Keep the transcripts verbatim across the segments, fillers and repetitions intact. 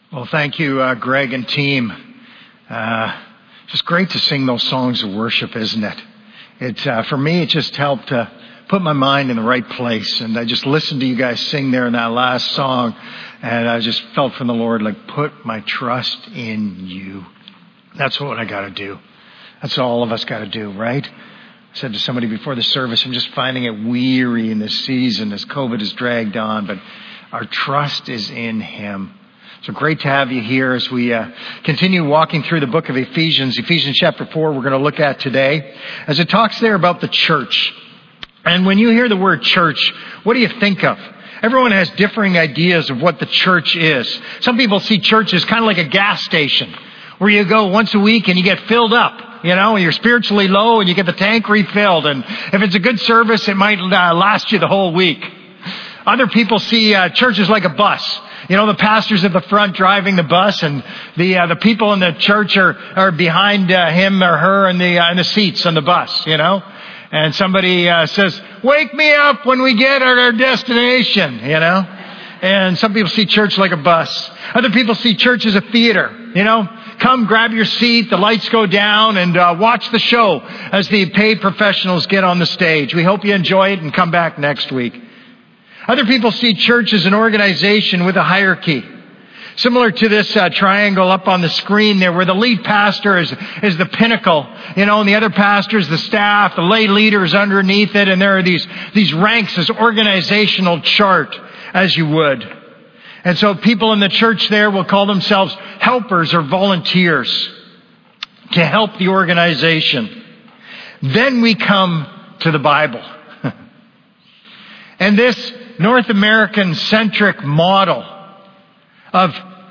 Well, thank you, uh, Greg and team. Uh, just great to sing those songs of worship, isn't it? It uh, for me, it just helped to put my mind in the right place. And I just listened to you guys sing there in that last song, and I just felt from the Lord, like, put my trust in you. That's what I got to do. That's what all of us got to do, right? I said to somebody before the service, I'm just finding it weary in this season as COVID has dragged on, but our trust is in Him. So great to have you here as we uh, continue walking through the book of Ephesians. Ephesians chapter four we're going to look at today as it talks there about the church. And when you hear the word church, what do you think of? Everyone has differing ideas of what the church is. Some people see church as kind of like a gas station where you go once a week and you get filled up. You know, you're spiritually low and you get the tank refilled. And if it's a good service, it might uh, last you the whole week. Other people see uh, churches like a bus. You know, the pastor's at the front driving the bus, and the uh, the people in the church are are behind uh, him or her in the uh, in the seats on the bus. You know, and somebody uh, says, "Wake me up when we get at our destination." You know, and some people see church like a bus. Other people see church as a theater. You know, come grab your seat, the lights go down, and uh, watch the show as the paid professionals get on the stage. We hope you enjoy it and come back next week. Other people see church as an organization with a hierarchy. Similar to this uh, triangle up on the screen there, where the lead pastor is, is the pinnacle, you know, and the other pastors, the staff, the lay leaders underneath it, and there are these, these ranks, this organizational chart, as you would. And so people in the church there will call themselves helpers or volunteers to help the organization. Then we come to the Bible. And this North American-centric model of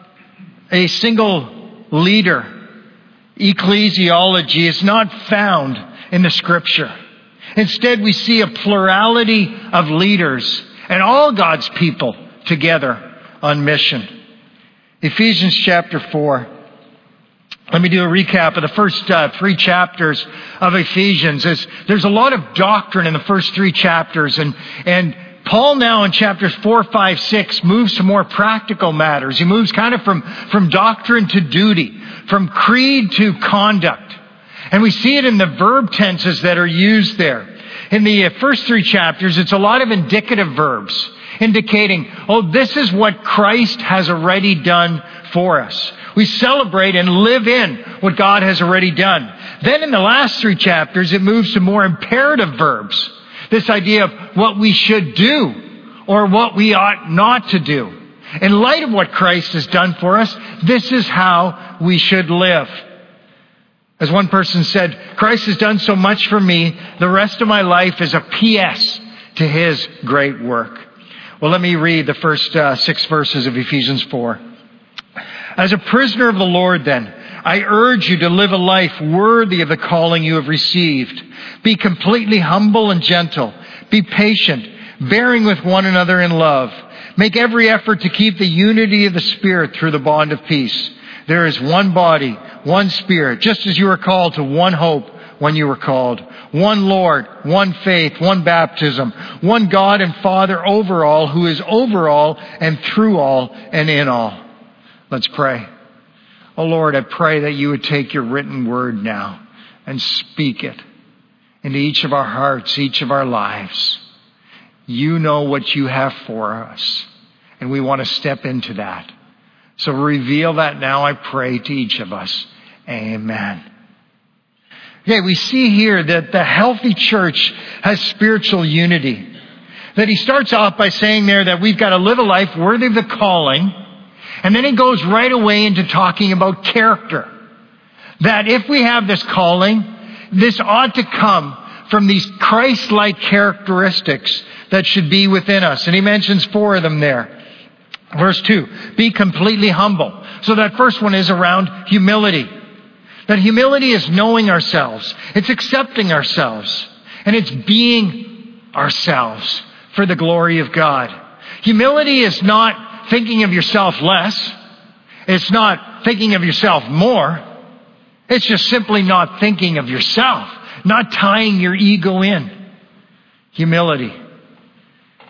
a single leader, ecclesiology, is not found in the Scripture. Instead, we see a plurality of leaders and all God's people together on mission. Ephesians chapter four. Let me do a recap of the first uh, three chapters of Ephesians. There's, there's a lot of doctrine in the first three chapters, and and Paul now in chapters four, five, six moves to more practical matters. He moves kind of from, from doctrine to duty, from creed to conduct. And we see it in the verb tenses that are used there. In the first three chapters, it's a lot of indicative verbs, indicating, oh, this is what Christ has already done for us. We celebrate and live in what God has already done. Then in the last three chapters, it moves to more imperative verbs. This idea of what we should do or what we ought not to do. In light of what Christ has done for us, this is how we should live. As one person said, Christ has done so much for me, the rest of my life is a P S to His great work. Well, let me read the first uh, six verses of Ephesians four. As a prisoner of the Lord, then, I urge you to live a life worthy of the calling you have received. Be completely humble and gentle. Be patient, bearing with one another in love. Make every effort to keep the unity of the Spirit through the bond of peace. There is one body, one Spirit, just as you were called to one hope when you were called. One Lord, one faith, one baptism, one God and Father over all, who is over all and through all and in all. Let's pray. Oh Lord, I pray that you would take your written word now and speak it into each of our hearts, each of our lives. You know what you have for us, and we want to step into that. So reveal that now, I pray, to each of us. Amen. Okay, we see here that the healthy church has spiritual unity. That he starts off by saying there that we've got to live a life worthy of the calling. And then he goes right away into talking about character. That if we have this calling, this ought to come from these Christ-like characteristics that should be within us. And he mentions four of them there. Verse two, be completely humble. So that first one is around humility. That humility is knowing ourselves. It's accepting ourselves. And it's being ourselves for the glory of God. Humility is not thinking of yourself less. It's not thinking of yourself more. It's just simply not thinking of yourself. Not tying your ego in. Humility.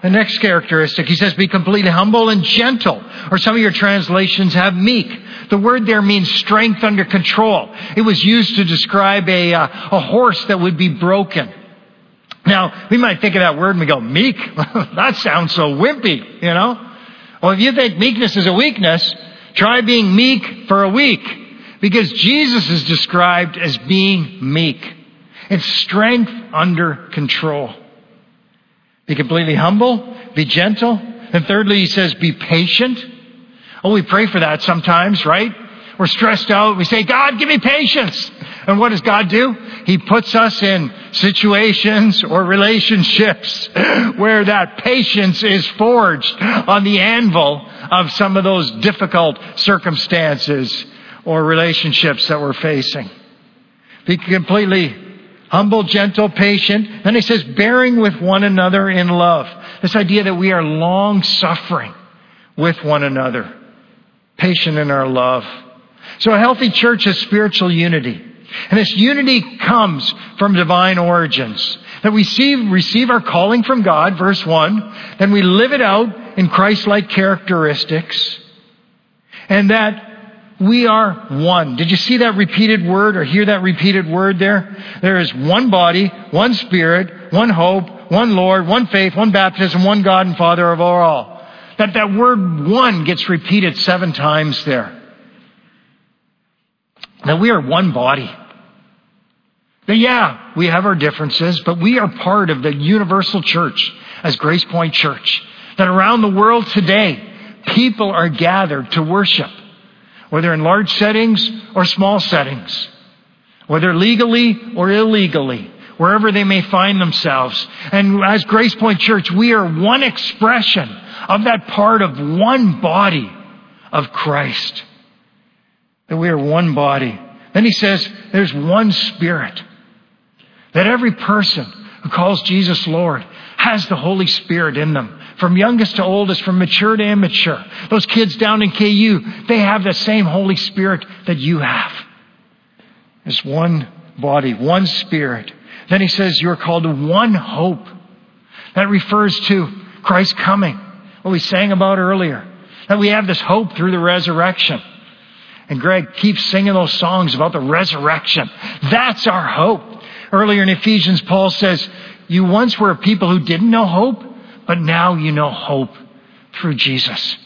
The next characteristic, he says, be completely humble and gentle. Or some of your translations have meek. The word there means strength under control. It was used to describe a, uh, a horse that would be broken. Now, we might think of that word and we go, meek? That sounds so wimpy, you know? Well, if you think meekness is a weakness, try being meek for a week. Because Jesus is described as being meek. It's strength under control. Be completely humble. Be gentle. And thirdly, he says, be patient. Oh, we pray for that sometimes, right? We're stressed out. We say, God, give me patience. And what does God do? He puts us in situations or relationships where that patience is forged on the anvil of some of those difficult circumstances or relationships that we're facing. Be completely humble, gentle, patient. Then he says, bearing with one another in love. This idea that we are long-suffering with one another. Patient in our love. So a healthy church has spiritual unity. And this unity comes from divine origins. That we receive, receive our calling from God, verse one. Then we live it out in Christ-like characteristics. And that we are one. Did you see that repeated word or hear that repeated word there? There is one body, one Spirit, one hope, one Lord, one faith, one baptism, one God and Father of all. That that word one gets repeated seven times there. That we are one body. That yeah, we have our differences, but we are part of the universal church as Grace Point Church. That around the world today, people are gathered to worship. Whether in large settings or small settings. Whether legally or illegally. Wherever they may find themselves. And as Grace Point Church, we are one expression of that part of one body of Christ. That we are one body. Then he says there's one Spirit. That every person who calls Jesus Lord has the Holy Spirit in them. From youngest to oldest, from mature to immature. Those kids down in K U, they have the same Holy Spirit that you have. There's one body, one Spirit. Then he says you're called to one hope. That refers to Christ's coming. What we sang about earlier. That we have this hope through the resurrection. And Greg keeps singing those songs about the resurrection. That's our hope. Earlier in Ephesians, Paul says, you once were a people who didn't know hope, but now you know hope through Jesus.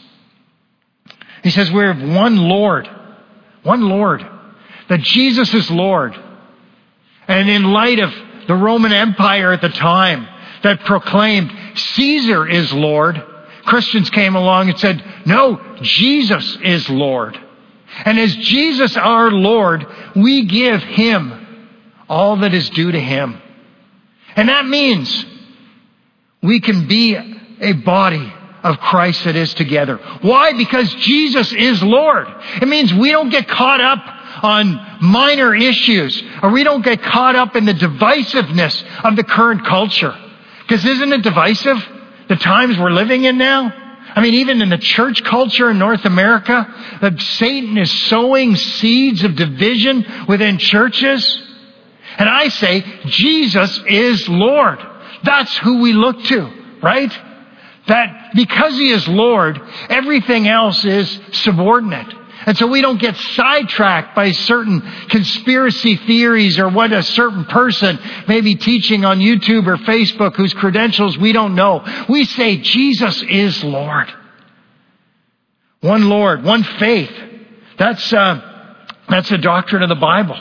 He says we have one Lord. One Lord. That Jesus is Lord. And in light of the Roman Empire at the time that proclaimed Caesar is Lord, Christians came along and said, no, Jesus is Lord. And as Jesus our Lord, we give Him all that is due to Him. And that means we can be a body of Christ that is together. Why? Because Jesus is Lord. It means we don't get caught up on minor issues, or we don't get caught up in the divisiveness of the current culture. Because isn't it divisive, the times we're living in now? I mean, even in the church culture in North America, that Satan is sowing seeds of division within churches. And I say, Jesus is Lord. That's who we look to, right? That because He is Lord, everything else is subordinate. And so we don't get sidetracked by certain conspiracy theories or what a certain person may be teaching on YouTube or Facebook whose credentials we don't know. We say Jesus is Lord. One Lord, one faith. That's, uh, that's the doctrine of the Bible.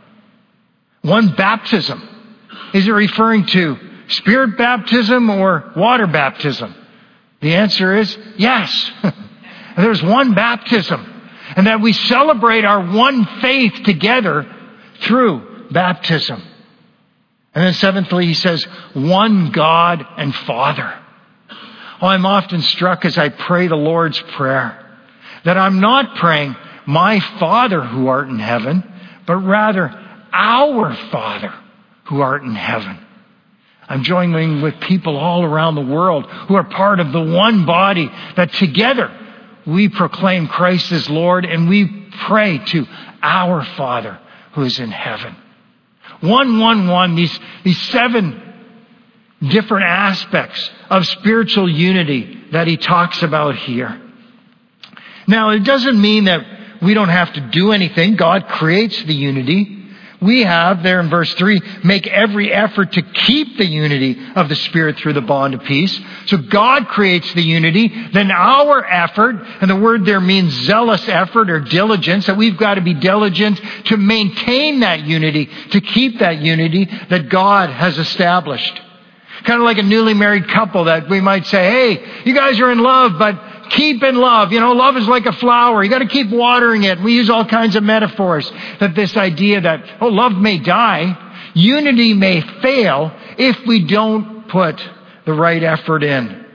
One baptism. Is it referring to Spirit baptism or water baptism? The answer is yes. There's one baptism. And that we celebrate our one faith together through baptism. And then seventhly, he says, one God and Father. Oh, I'm often struck as I pray the Lord's Prayer that I'm not praying, my Father who art in heaven, but rather our Father who art in heaven. I'm joining with people all around the world who are part of the one body that together we proclaim Christ as Lord, and we pray to our Father who is in heaven. One, one, one, these, these seven different aspects of spiritual unity that he talks about here. Now, it doesn't mean that we don't have to do anything. God creates the unity. We have, there in verse three, make every effort to keep the unity of the Spirit through the bond of peace. So God creates the unity. Then our effort, and the word there means zealous effort or diligence, that we've got to be diligent to maintain that unity, to keep that unity that God has established. Kind of like a newly married couple that we might say, hey, you guys are in love, but keep in love. You know, love is like a flower. You got to keep watering it. We use all kinds of metaphors. That this idea that, oh, love may die, unity may fail if we don't put the right effort in.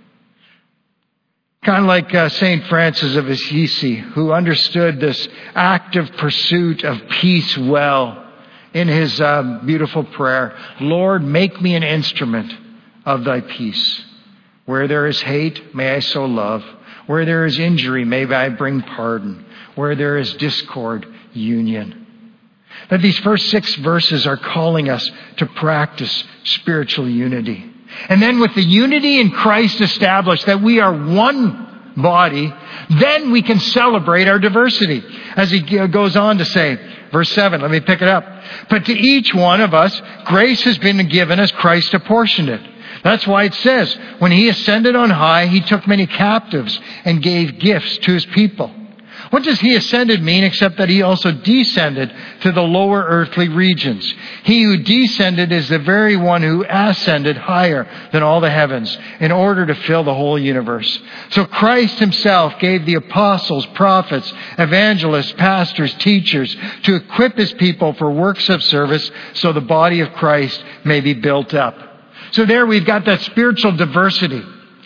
Kind of like uh, Saint Francis of Assisi, who understood this active pursuit of peace well in his uh, beautiful prayer. Lord, make me an instrument of thy peace. Where there is hate, may I sow love. Where there is injury, may I bring pardon. Where there is discord, union. That these first six verses are calling us to practice spiritual unity. And then with the unity in Christ established, that we are one body, then we can celebrate our diversity. As he goes on to say, verse seven, let me pick it up. But to each one of us, grace has been given as Christ apportioned it. That's why it says, when he ascended on high, he took many captives and gave gifts to his people. What does he ascended mean except that he also descended to the lower earthly regions? He who descended is the very one who ascended higher than all the heavens in order to fill the whole universe. So Christ himself gave the apostles, prophets, evangelists, pastors, teachers to equip his people for works of service so the body of Christ may be built up. So there we've got that spiritual diversity.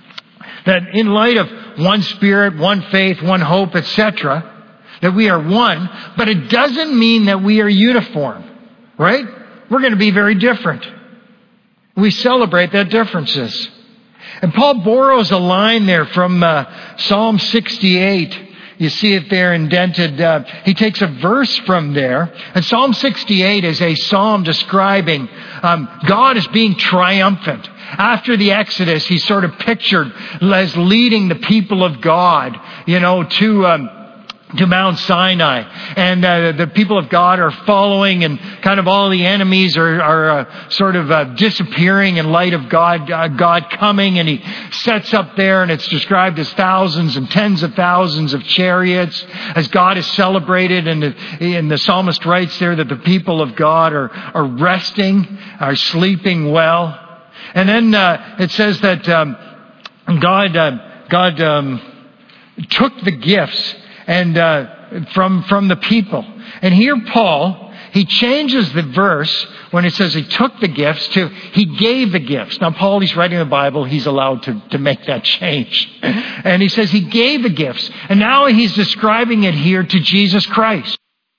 That in light of one spirit, one faith, one hope, et cetera, that we are one, but it doesn't mean that we are uniform, right? We're going to be very different. We celebrate that differences. And Paul borrows a line there from uh, Psalm sixty-eight. You see it there indented. Uh, he takes a verse from there. And Psalm sixty-eight is a psalm describing um, God as being triumphant. After the Exodus, he's sort of pictured as leading the people of God, you know, to um, to Mount Sinai. And uh, the people of God are following, and kind of all the enemies are, are uh, sort of uh, disappearing in light of God, uh, God coming. And he sets up there, and it's described as thousands and tens of thousands of chariots as God is celebrated. And the, and the psalmist writes there that the people of God are, are resting, are sleeping well. And then uh, it says that um, God, uh, God um, took the gifts and uh, from from the people. And here Paul, he changes the verse when it says he took the gifts to he gave the gifts. Now Paul, he's writing the Bible, he's allowed to, to make that change. And he says he gave the gifts. And now he's describing it here to Jesus Christ.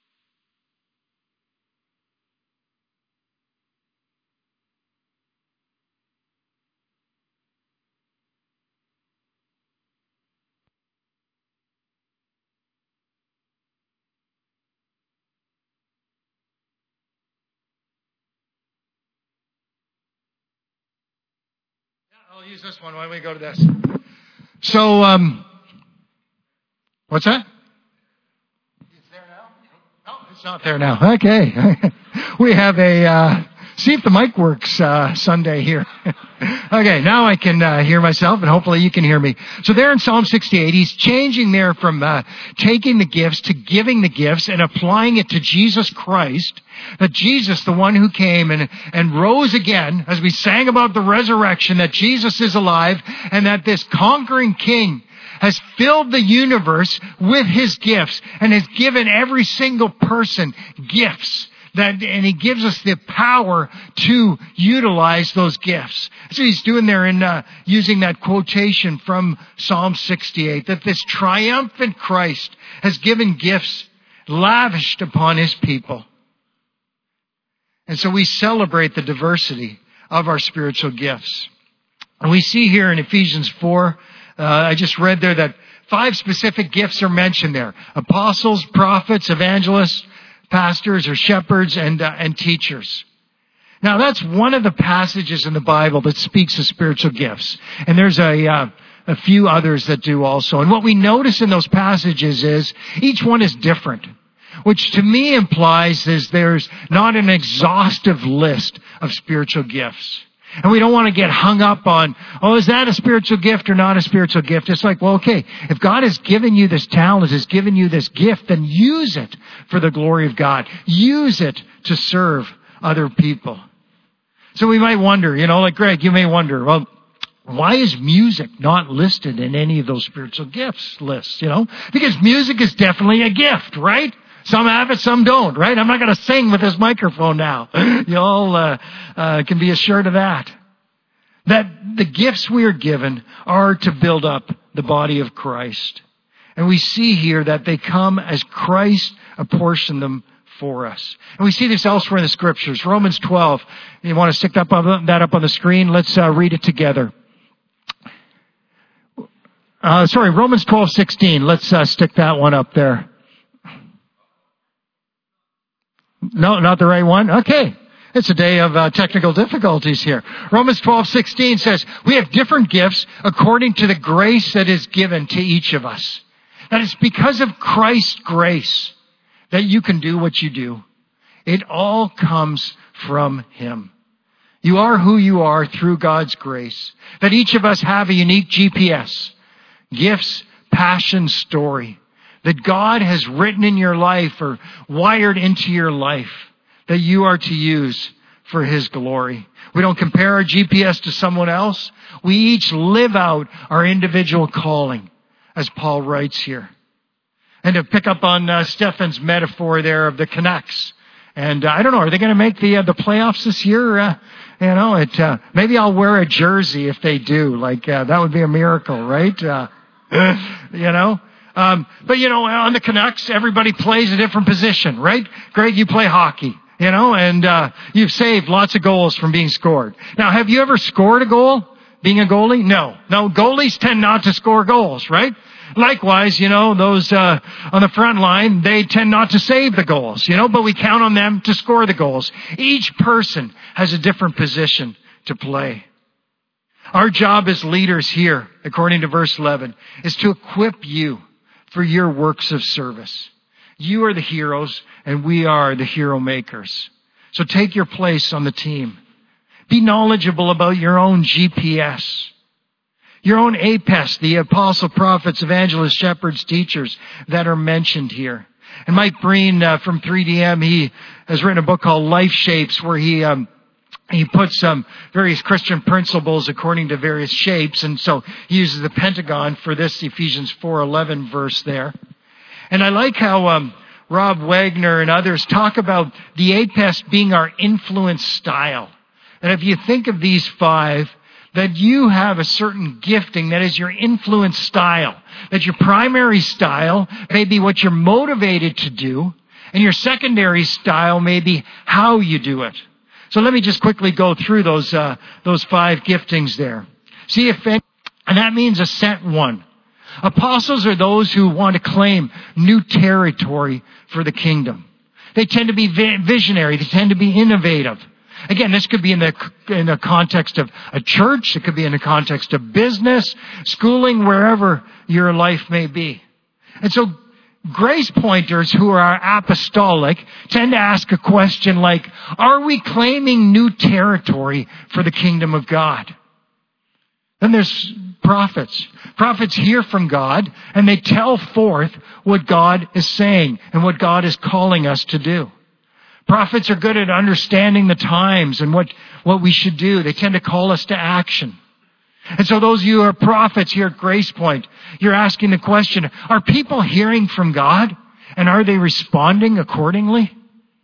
I'll use this one. Why don't we go to this? So, um, what's that? It's there now? No, it's not there now. Okay. We have a, uh, see if the mic works, uh, Sunday here. Okay, now I can uh, hear myself, and hopefully you can hear me. So there in Psalm sixty-eight, he's changing there from uh, taking the gifts to giving the gifts and applying it to Jesus Christ. That Jesus, the one who came and, and rose again, as we sang about the resurrection, that Jesus is alive, and that this conquering King has filled the universe with his gifts and has given every single person gifts. That, and he gives us the power to utilize those gifts. That's what he's doing there in uh, using that quotation from Psalm sixty-eight, that this triumphant Christ has given gifts lavished upon his people. And so we celebrate the diversity of our spiritual gifts. And we see here in Ephesians four, uh, I just read there that five specific gifts are mentioned there. Apostles, prophets, evangelists, pastors or shepherds, and uh, and teachers. Now that's one of the passages in the Bible that speaks of spiritual gifts. And there's a, uh, a few others that do also. And what we notice in those passages is each one is different, which to me implies is there's not an exhaustive list of spiritual gifts. And we don't want to get hung up on, oh, is that a spiritual gift or not a spiritual gift? It's like, well, okay, if God has given you this talent, has given you this gift, then use it for the glory of God. Use it to serve other people. So we might wonder, you know, like Greg, you may wonder, well, why is music not listed in any of those spiritual gifts lists, you know? Because music is definitely a gift, right? Some have it, some don't, right? I'm not going to sing with this microphone now. You all uh, uh, can be assured of that. That the gifts we are given are to build up the body of Christ. And we see here that they come as Christ apportioned them for us. And we see this elsewhere in the Scriptures. Romans twelve. You want to stick that up, that up on the screen? Let's uh, read it together. Uh, sorry, Romans twelve sixteen. Let's uh, stick that one up there. No, not the right one? Okay. It's a day of uh, technical difficulties here. Romans twelve sixteen says, we have different gifts according to the grace that is given to each of us. That it's because of Christ's grace that you can do what you do. It all comes from Him. You are who you are through God's grace. That each of us have a unique G P S. Gifts, passion, story. That God has written in your life or wired into your life that you are to use for His glory. We don't compare our G P S to someone else. We each live out our individual calling, as Paul writes here. And to pick up on uh, Stefan's metaphor there of the Canucks. And uh, I don't know, are they going to make the uh, the playoffs this year? Uh, you know, it uh, maybe I'll wear a jersey if they do. Like uh, that would be a miracle, right? Uh, you know. Um, but you know, on the Canucks, everybody plays a different position, right? Greg, you play hockey, you know, and uh, you've saved lots of goals from being scored. Now, have you ever scored a goal being a goalie? No. No, goalies tend not to score goals, right? Likewise, you know, those uh, on the front line, they tend not to save the goals, you know, but we count on them to score the goals. Each person has a different position to play. Our job as leaders here, according to verse eleven, is to equip you for your works of service. You are the heroes, and we are the hero makers. So take your place on the team. Be knowledgeable about your own G P S. Your own A P E S, the apostle, prophets, evangelists, shepherds, teachers that are mentioned here. And Mike Breen uh, from three D M, he has written a book called Life Shapes, where he um, he puts some various Christian principles according to various shapes. And so he uses the pentagon for this Ephesians four eleven verse there. And I like how um, Rob Wagner and others talk about the A P E S being our influence style. And if you think of these five, that you have a certain gifting that is your influence style. That your primary style may be what you're motivated to do, and your secondary style may be how you do it. So let me just quickly go through those uh, those five giftings there. See if any, and that means a sent one. Apostles are those who want to claim new territory for the kingdom. They tend to be visionary. They tend to be innovative. Again, this could be in the in the context of a church. It could be in the context of business, schooling, wherever your life may be. And so grace pointers who are apostolic tend to ask a question like, are we claiming new territory for the kingdom of God? Then there's prophets. Prophets hear from God and they tell forth what God is saying and what God is calling us to do. Prophets are good at understanding the times and what, what we should do. They tend to call us to action. And so those of you who are prophets here at Grace Point, you're asking the question, are people hearing from God? And are they responding accordingly?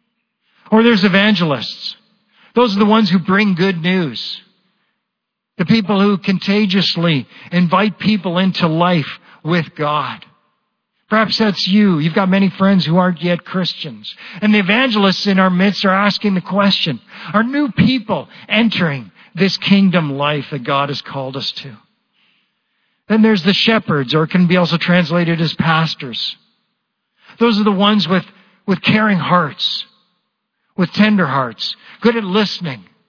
Or there's evangelists. Those are the ones who bring good news. The people who contagiously invite people into life with God. Perhaps that's you. You've got many friends who aren't yet Christians. And the evangelists in our midst are asking the question, are new people entering this kingdom life that God has called us to? Then there's the shepherds, or it can be also translated as pastors. Those are the ones with, with caring hearts, with tender hearts, good at listening,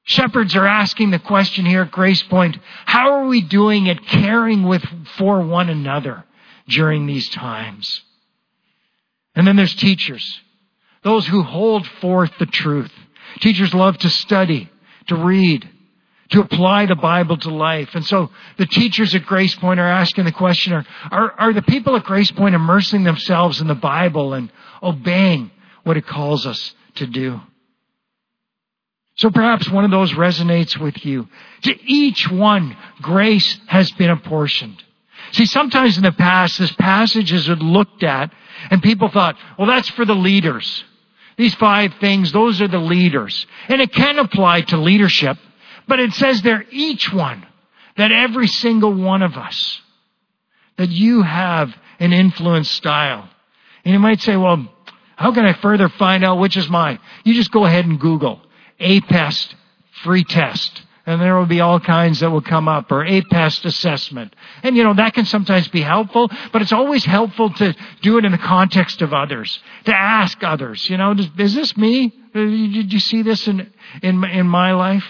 Shepherds are asking the question here at Grace Point, how are we doing at caring with for one another during these times? And then there's teachers, those who hold forth the truth. Teachers love to study, to read, to apply the Bible to life. And so the teachers at Grace Point are asking the question, are, are, are the people at Grace Point immersing themselves in the Bible and obeying what it calls us to do? So perhaps one of those resonates with you. To each one, grace has been apportioned. See, sometimes in the past, this passage has been looked at and people thought, well, that's for the leaders. These five things, those are the leaders. And it can apply to leadership, but it says there, each one, that every single one of us, that you have an influence style. And you might say, well, how can I further find out which is mine? You just go ahead and Google APEST free test. And there will be all kinds that will come up, or APEST assessment. And, you know, that can sometimes be helpful, but it's always helpful to do it in the context of others, to ask others, you know, is this me? Did you see this in, in, in my life?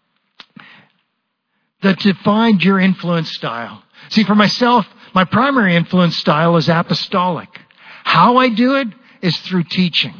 That to find your influence style. See, for myself, my primary influence style is apostolic. How I do it is through teaching.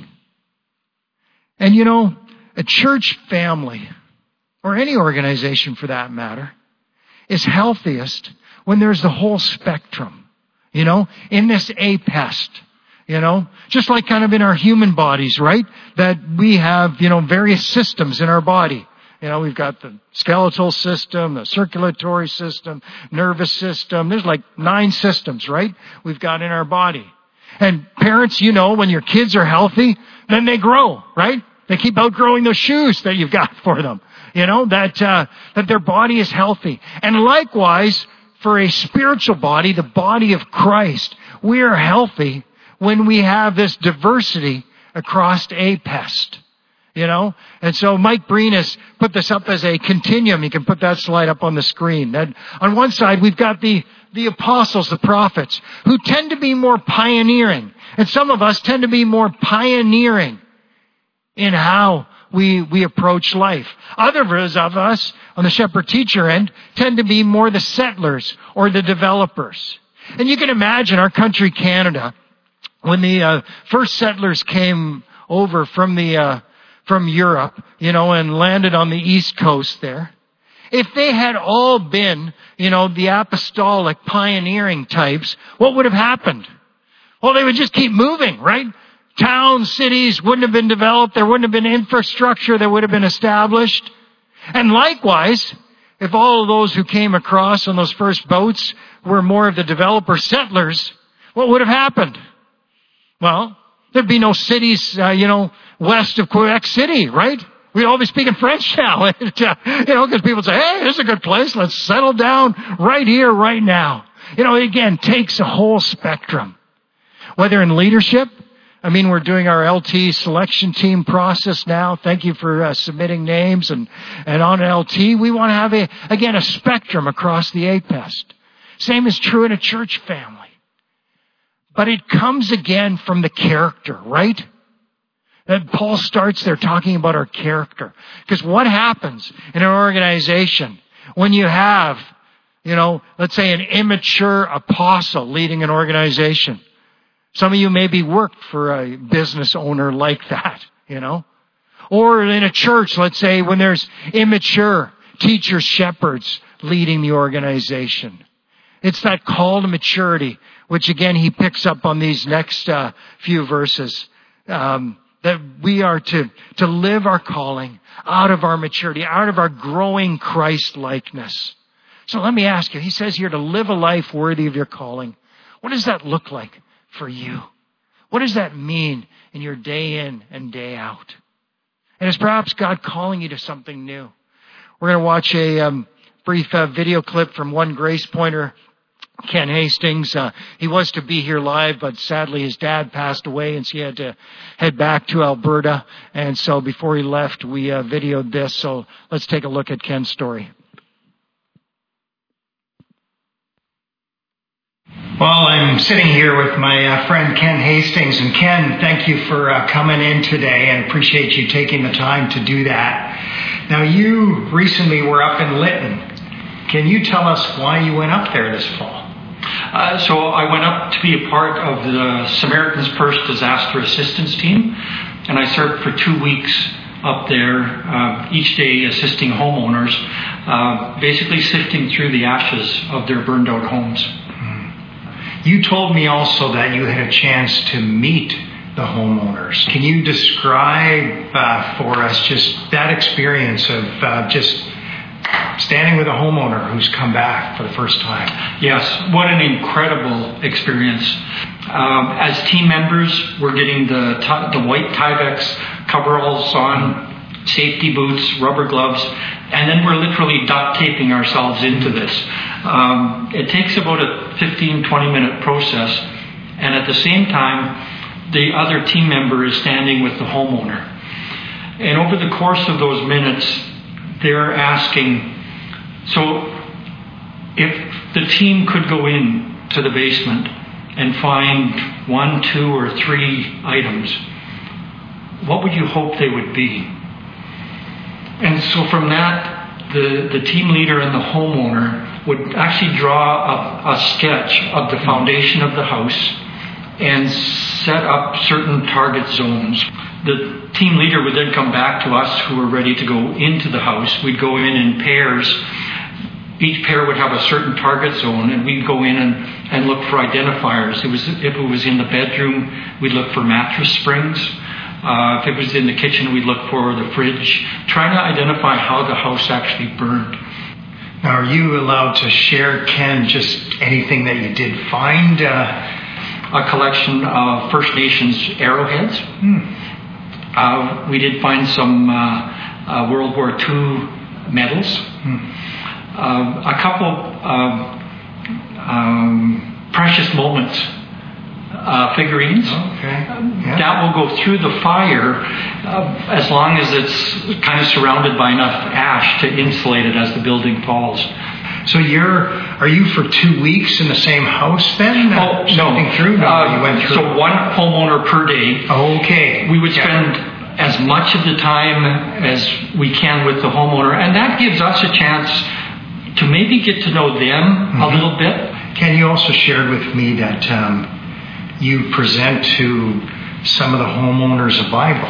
And, you know, a church family, or any organization for that matter, is healthiest when there's the whole spectrum, you know, in this APEST, you know, just like kind of in our human bodies, right? That we have, you know, various systems in our body. You know, we've got the skeletal system, the circulatory system, nervous system. There's like nine systems, right? We've got in our body. And parents, you know, when your kids are healthy, then they grow, right? They keep outgrowing those shoes that you've got for them. You know, that, uh, that their body is healthy. And likewise, for a spiritual body, the body of Christ, we are healthy when we have this diversity across APEST. You know, and so Mike Breen has put this up as a continuum. You can put that slide up on the screen. That on one side, we've got the, the apostles, the prophets, who tend to be more pioneering. And some of us tend to be more pioneering in how we, we approach life. Others of us, on the shepherd-teacher end, tend to be more the settlers or the developers. And you can imagine our country, Canada, when the uh, first settlers came over from the, uh, from Europe, you know, and landed on the East Coast there. If they had all been, you know, the apostolic pioneering types, what would have happened? Well, they would just keep moving, right? Towns, cities wouldn't have been developed. There wouldn't have been infrastructure that would have been established. And likewise, if all of those who came across on those first boats were more of the developer settlers, what would have happened? Well, there'd be no cities, uh, you know, west of Quebec City, right? We'd all be speaking French now, you know, because people say, hey, this is a good place. Let's settle down right here, right now. You know, it again takes a whole spectrum. Whether in leadership, I mean, we're doing our L T selection team process now. Thank you for uh, submitting names. And, and on L T, we want to have, a again, a spectrum across the APEST. Same is true in a church family. But it comes again from the character, right? That Paul starts there talking about our character. Because what happens in an organization when you have, you know, let's say an immature apostle leading an organization? Some of you maybe worked for a business owner like that, you know. Or in a church, let's say, when there's immature teachers, shepherds leading the organization. It's that call to maturity, which again he picks up on these next uh, few verses. Um, that we are to, to live our calling out of our maturity, out of our growing Christ-likeness. So let me ask you, he says here to live a life worthy of your calling. What does that look like for you? What does that mean in your day in and day out? And is perhaps God calling you to something new? We're going to watch a um, brief uh, video clip from one Grace Pointer, Ken Hastings. Uh, he was to be here live, but sadly his dad passed away, and so he had to head back to Alberta. And so before he left, we uh, videoed this. So let's take a look at Ken's story. Well, I'm sitting here with my uh, friend Ken Hastings. And Ken, thank you for uh, coming in today, and appreciate you taking the time to do that. Now, you recently were up in Lytton. Can you tell us why you went up there this fall? Uh, so I went up to be a part of the Samaritan's Purse Disaster Assistance Team, and I served for two weeks up there, uh, each day assisting homeowners, uh, basically sifting through the ashes of their burned out homes. You told me also that you had a chance to meet the homeowners. Can you describe uh, for us just that experience of uh, just standing with a homeowner who's come back for the first time? Yes, what an incredible experience. Um, as team members, we're getting the t- the white Tyvek coveralls on, safety boots, rubber gloves, and then we're literally duct taping ourselves into this. Um, it takes about a fifteen, twenty minute process, and at the same time, the other team member is standing with the homeowner. And over the course of those minutes, they're asking, so if the team could go in to the basement and find one, two, or three items, what would you hope they would be? And so from that, the, the team leader and the homeowner would actually draw a, a sketch of the foundation of the house and set up certain target zones. The team leader would then come back to us who were ready to go into the house. We'd go in in pairs. Each pair would have a certain target zone, and we'd go in and, and look for identifiers. It was, if it was in the bedroom, we'd look for mattress springs. Uh, if it was in the kitchen, we'd look for the fridge, trying to identify how the house actually burned. Now, are you allowed to share, Ken, just anything that you did find? Uh... A collection of First Nations arrowheads. Hmm. Uh, we did find some uh, uh, World War Two medals. Hmm. Uh, a couple um, um, precious moments uh, figurines. Okay. Yeah. That will go through the fire uh, as long as it's kind of surrounded by enough ash to insulate it as the building falls. So you're, are you for two weeks in the same house then? Oh, no. Through? No, uh, you went through. So one homeowner per day. Okay. We would spend yeah. as much of the time as we can with the homeowner, and that gives us a chance to maybe get to know them mm-hmm. a little bit. Ken, you also shared with me that um, you present to some of the homeowners a Bible.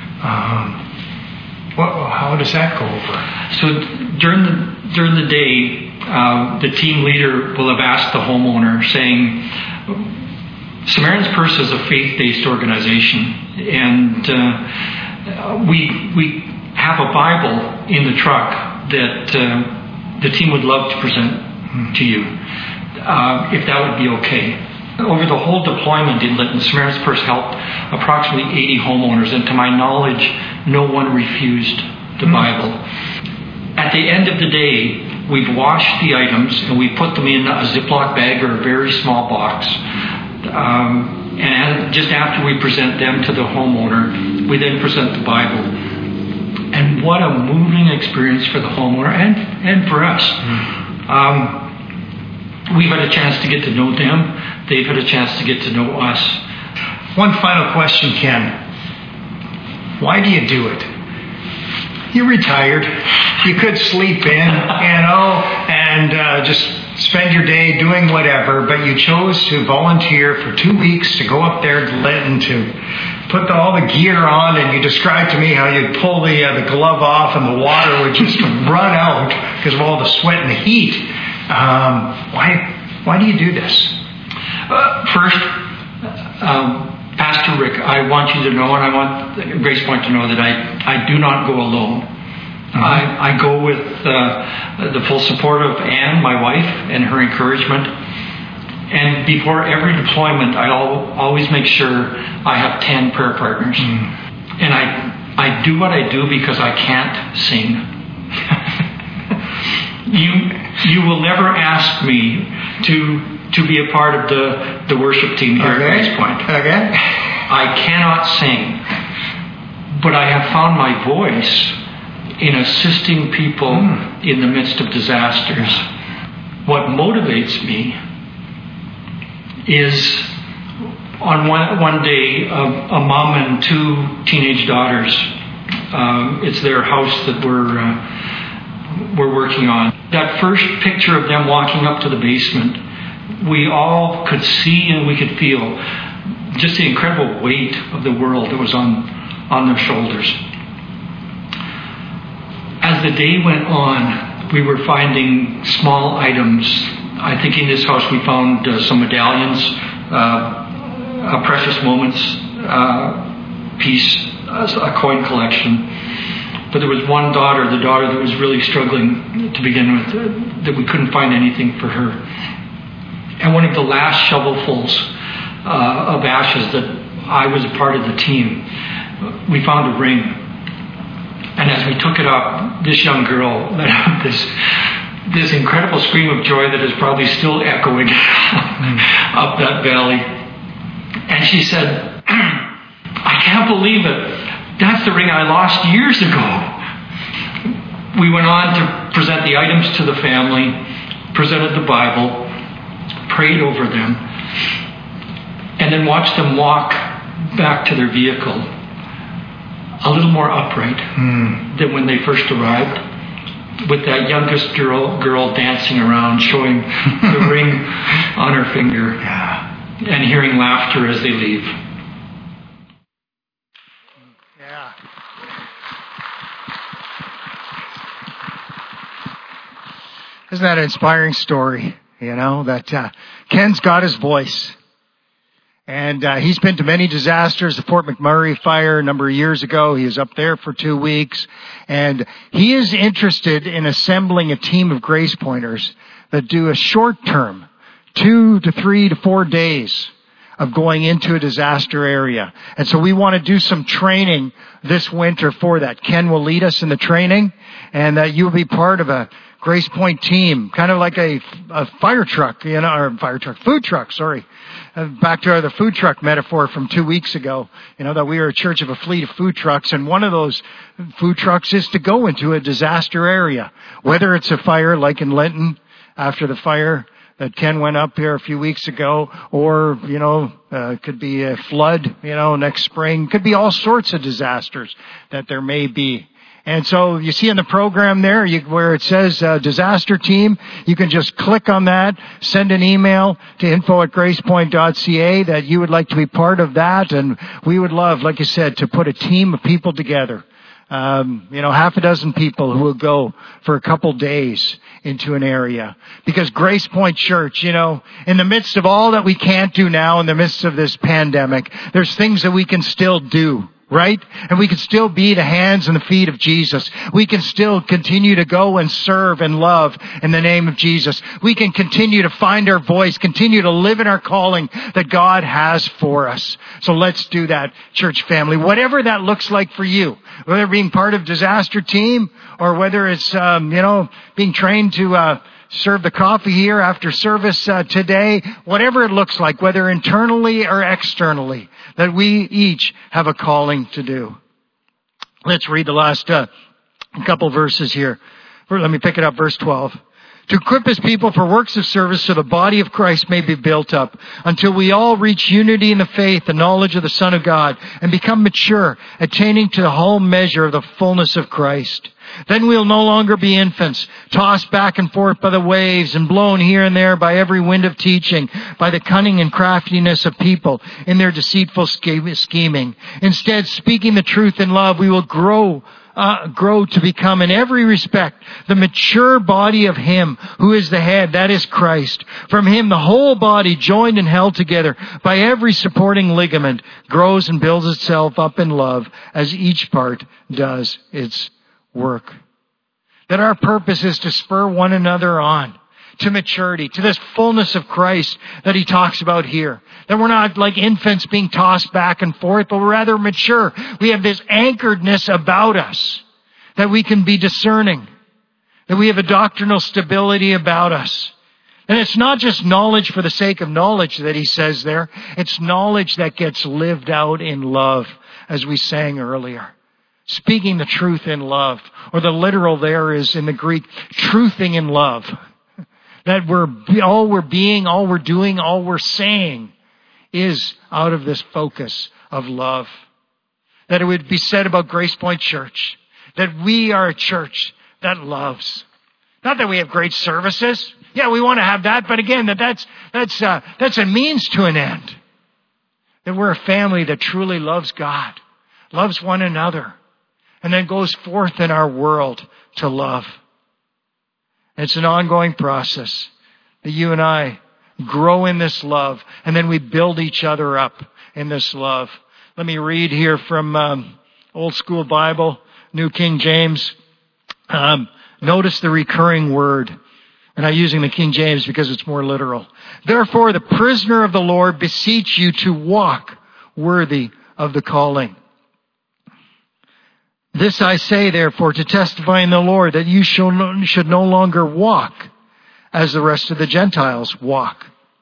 Um, what, how does that go over? So during the during the day, Uh, the team leader will have asked the homeowner, saying, Samaritan's Purse is a faith-based organization, and uh, we we have a Bible in the truck that uh, the team would love to present to you, uh, if that would be okay. Over the whole deployment in Lytton, Samaritan's Purse helped approximately eighty homeowners, and to my knowledge, no one refused the mm. Bible. At the end of the day, we've washed the items and we put them in a Ziploc bag or a very small box. Um, and just after we present them to the homeowner, we then present the Bible. And what a moving experience for the homeowner and, and for us. Um, we've had a chance to get to know them. They've had a chance to get to know us. One final question, Ken. Why do you do it? You're retired. You could sleep in, you know, and uh, just spend your day doing whatever, but you chose to volunteer for two weeks to go up there to Lytton to put the, all the gear on, and you described to me how you'd pull the uh, the glove off and the water would just run out because of all the sweat and the heat. Um, why why do you do this? Uh, first, um, Pastor Rick, I want you to know, and I want Grace Point to know that I, I do not go alone. Mm-hmm. I, I go with uh, the full support of Anne, my wife, and her encouragement. And before every deployment, I al- always make sure I have ten prayer partners. Mm-hmm. And I I do what I do because I can't sing. you you will never ask me to to be a part of the, the worship team here okay. at Grace Point. Okay. I cannot sing, but I have found my voice in assisting people mm. in the midst of disasters. What motivates me is on one, one day, a, a mom and two teenage daughters Um, it's their house that we're uh, we're working on. That first picture of them walking up to the basement, we all could see and we could feel just the incredible weight of the world that was on, on their shoulders. As the day went on, we were finding small items. I think in this house we found uh, some medallions, uh, a Precious Moments uh, piece, a coin collection. But there was one daughter, the daughter that was really struggling to begin with, uh, that we couldn't find anything for her. And one of the last shovelfuls uh, of ashes that I was a part of the team, we found a ring. And as we took it up, this young girl let out this this incredible scream of joy that is probably still echoing up that valley. And she said, "I can't believe it. That's the ring I lost years ago." We went on to present the items to the family, presented the Bible, prayed over them, and then watched them walk back to their vehicle a little more upright mm. than when they first arrived, with that youngest girl, girl dancing around, showing the ring on her finger, yeah. and hearing laughter as they leave. Yeah. Isn't that an inspiring story? You know, that uh, Ken's got his voice. And uh, he's been to many disasters. The Fort McMurray fire a number of years ago. He was up there for two weeks. And he is interested in assembling a team of Grace Pointers that do a short term, two to three to four days of going into a disaster area. And so we want to do some training this winter for that. Ken will lead us in the training, and that uh, you'll be part of a Grace Point team, kind of like a, a fire truck, you know, or fire truck, food truck, sorry. Uh, back to the food truck metaphor from two weeks ago, you know, that we are a church of a fleet of food trucks, and one of those food trucks is to go into a disaster area, whether it's a fire like in Linton after the fire that Ken went up here a few weeks ago, or, you know, uh, could be a flood, you know, next spring, could be all sorts of disasters that there may be. And so you see in the program there you, where it says uh, disaster team, you can just click on that, send an email to info at gracepoint dot c a that you would like to be part of that. And we would love, like I said, to put a team of people together. Um, you know, half a dozen people who will go for a couple days into an area. Because Grace Point Church, you know, in the midst of all that we can't do now, in the midst of this pandemic, there's things that we can still do. Right? And we can still be the hands and the feet of Jesus. We can still continue to go and serve and love in the name of Jesus. We can continue to find our voice, continue to live in our calling that God has for us. So let's do that, church family. Whatever that looks like for you, whether being part of disaster team or whether it's, um, you know, being trained to, uh, serve the coffee here after service uh, today, whatever it looks like, whether internally or externally, that we each have a calling to do. Let's read the last uh, couple verses here. Let me pick it up, verse twelve. To equip his people for works of service so the body of Christ may be built up until we all reach unity in the faith and knowledge of the Son of God and become mature, attaining to the whole measure of the fullness of Christ. Then we'll no longer be infants, tossed back and forth by the waves and blown here and there by every wind of teaching, by the cunning and craftiness of people in their deceitful scheming. Instead, speaking the truth in love, we will grow Uh, grow to become in every respect the mature body of Him who is the head, that is Christ. From Him the whole body, joined and held together by every supporting ligament, grows and builds itself up in love as each part does its work. That our purpose is to spur one another on to maturity, to this fullness of Christ that he talks about here. That we're not like infants being tossed back and forth, but we're rather mature. We have this anchoredness about us, that we can be discerning, that we have a doctrinal stability about us. And it's not just knowledge for the sake of knowledge that he says there. It's knowledge that gets lived out in love, as we sang earlier. Speaking the truth in love, or the literal there is in the Greek, truthing in love. That we're, all we're being, all we're doing, all we're saying is out of this focus of love. that it would be said about Grace Point Church, that we are a church that loves. Not that we have great services. Yeah, we want to have that, but again, that that's, that's, uh, that's a means to an end. That we're a family that truly loves God, loves one another, and then goes forth in our world to love. It's an ongoing process that you and I grow in this love, and then we build each other up in this love. Let me read here from um, Old School Bible, New King James. Um, notice the recurring word. And I'm using the King James because it's more literal. Therefore, the prisoner of the Lord beseech you to walk worthy of the calling. This I say, therefore, to testify in the Lord, that you should no longer walk as the rest of the Gentiles walk.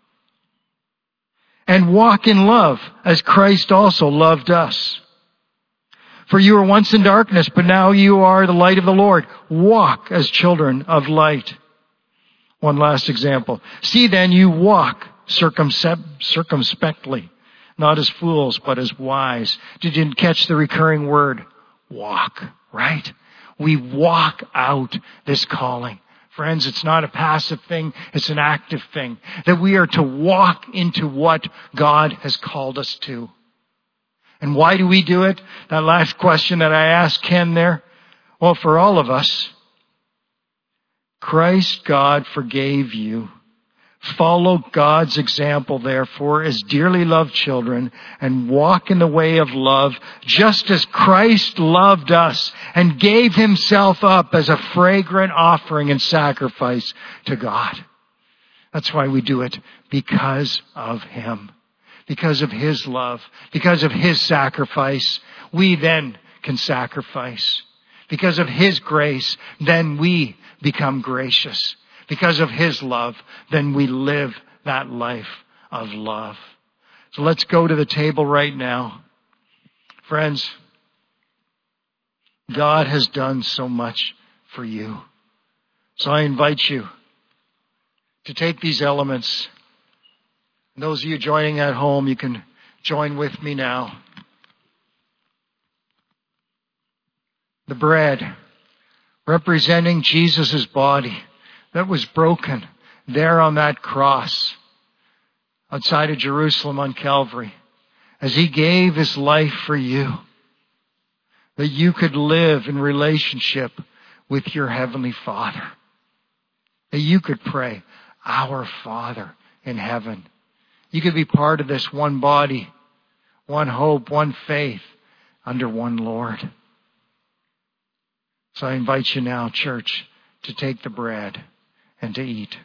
And walk in love, as Christ also loved us. For you were once in darkness, but now you are the light of the Lord. Walk as children of light. One last example. See then, you walk circumspe- circumspectly, not as fools, but as wise. Did you catch the recurring word? Walk, right? We walk out this calling. Friends, it's not a passive thing, it's an active thing. That we are to walk into what God has called us to. And why do we do it? That last question that I asked Ken there. Well, for all of us, Christ God forgave you. Follow God's example, therefore, as dearly loved children, and walk in the way of love, just as Christ loved us and gave himself up as a fragrant offering and sacrifice to God. That's why we do it, because of him, because of his love, because of his sacrifice. We then can sacrifice. Because of his grace, then we become gracious. Because of his love, then we live that life of love. So let's go to the table right now. Friends, God has done so much for you. So I invite you to take these elements. And those of you joining at home, you can join with me now. The bread, representing Jesus' body that was broken there on that cross outside of Jerusalem on Calvary, as he gave his life for you, that you could live in relationship with your Heavenly Father, that you could pray, Our Father in heaven. You could be part of this one body, one hope, one faith, under one Lord. So I invite you now, church, to take the bread and to eat.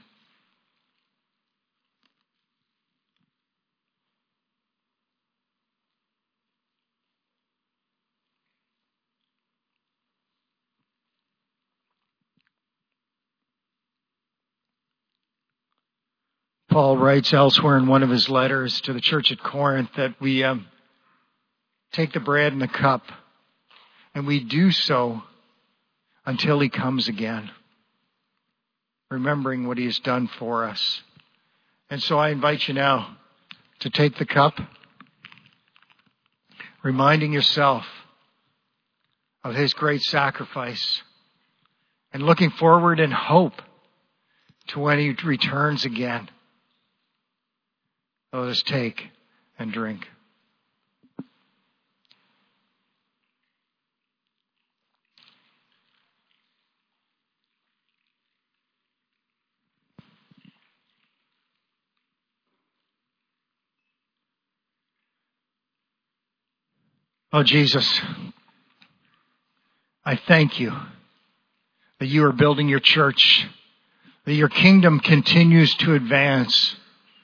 Paul writes elsewhere in one of his letters to the church at Corinth that we um, take the bread and the cup, and we do so until he comes again, remembering what he has done for us. And so I invite you now to take the cup, reminding yourself of his great sacrifice and looking forward in hope to when he returns again. Let us take and drink. Oh, Jesus, I thank you that you are building your church, that your kingdom continues to advance,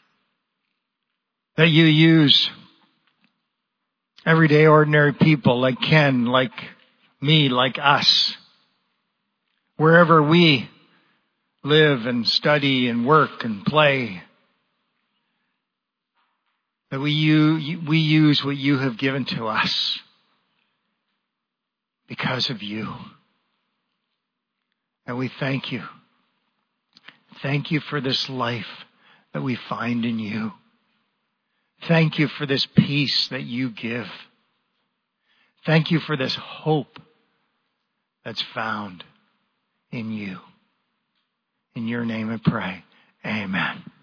that you use everyday ordinary people like Ken, like me, like us, wherever we live and study and work and play, that we use, we use what you have given to us because of you. And we thank you. Thank you for this life that we find in you. Thank you for this peace that you give. Thank you for this hope that's found in you. In your name I pray. Amen.